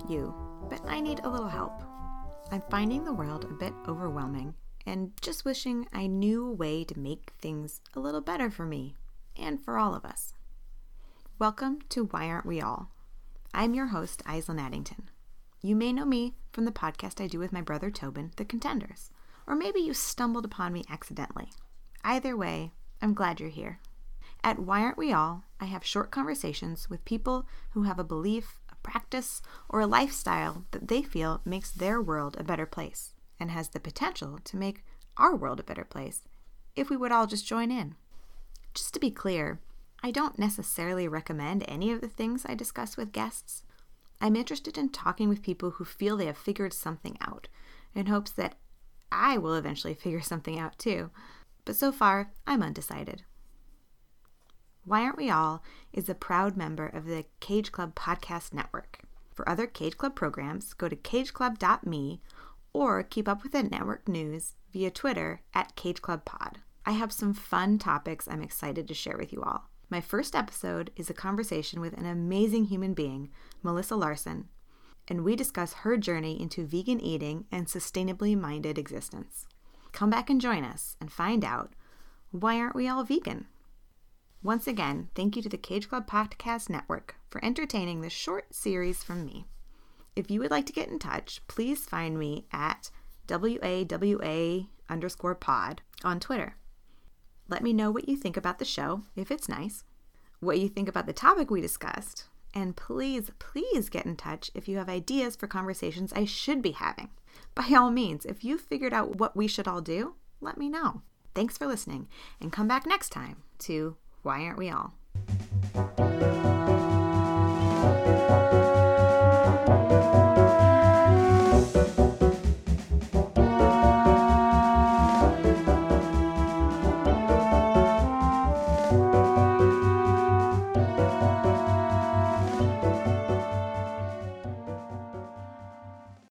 about you, but I need a little help. I'm finding the world a bit overwhelming and just wishing I knew a way to make things a little better for me and for all of us. Welcome to Why Aren't We All? I'm your host, Aislinn Addington. You may know me from the podcast I do with my brother Tobin, The Contenders, or maybe you stumbled upon me accidentally. Either way, I'm glad you're here. At Why Aren't We All, I have short conversations with people who have a belief, a practice, or a lifestyle that they feel makes their world a better place and has the potential to make our world a better place if we would all just join in. Just to be clear, I don't necessarily recommend any of the things I discuss with guests. I'm interested in talking with people who feel they have figured something out in hopes that I will eventually figure something out too. But so far, I'm undecided. Why Aren't We All is a proud member of the Cage Club Podcast Network. For other Cage Club programs, go to cageclub.me or keep up with the network news via Twitter at CageClubPod. I have some fun topics I'm excited to share with you all. My first episode is a conversation with an amazing human being, Melissa Larson, and we discuss her journey into vegan eating and sustainably minded existence. Come back and join us and find out, why aren't we all vegan? Once again, thank you to the Cage Club Podcast Network for entertaining this short series from me. If you would like to get in touch, please find me at WAWA_pod on Twitter. Let me know what you think about the show, if it's nice, what you think about the topic we discussed, and please get in touch if you have ideas for conversations I should be having. By all means, if you've figured out what we should all do, let me know. Thanks for listening, and come back next time to Why Aren't We All?